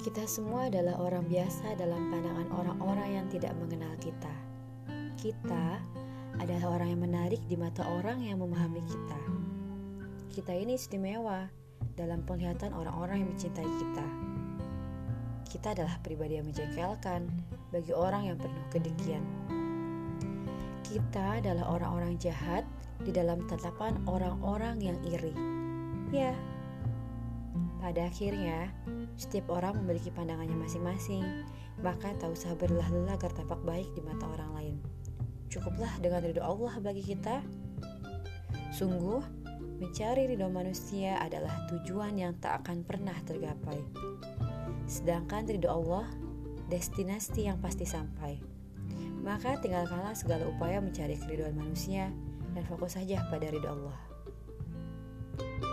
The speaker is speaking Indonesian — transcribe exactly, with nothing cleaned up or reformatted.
Kita semua adalah orang biasa dalam pandangan orang-orang yang tidak mengenal kita. Kita adalah orang yang menarik di mata orang yang memahami kita. Kita ini istimewa dalam penglihatan orang-orang yang mencintai kita. Kita adalah pribadi yang menjengkelkan bagi orang yang penuh kedengkian. Kita adalah orang-orang jahat di dalam tatapan orang-orang yang iri. Ya, pada akhirnya, setiap orang memiliki pandangannya masing-masing, maka tak usah berlelah-lelah agar tampak baik di mata orang lain. Cukuplah dengan ridho Allah bagi kita. Sungguh, mencari ridho manusia adalah tujuan yang tak akan pernah tergapai. Sedangkan ridho Allah, destinasi yang pasti sampai. Maka tinggalkanlah segala upaya mencari keridhaan manusia dan fokus saja pada ridho Allah.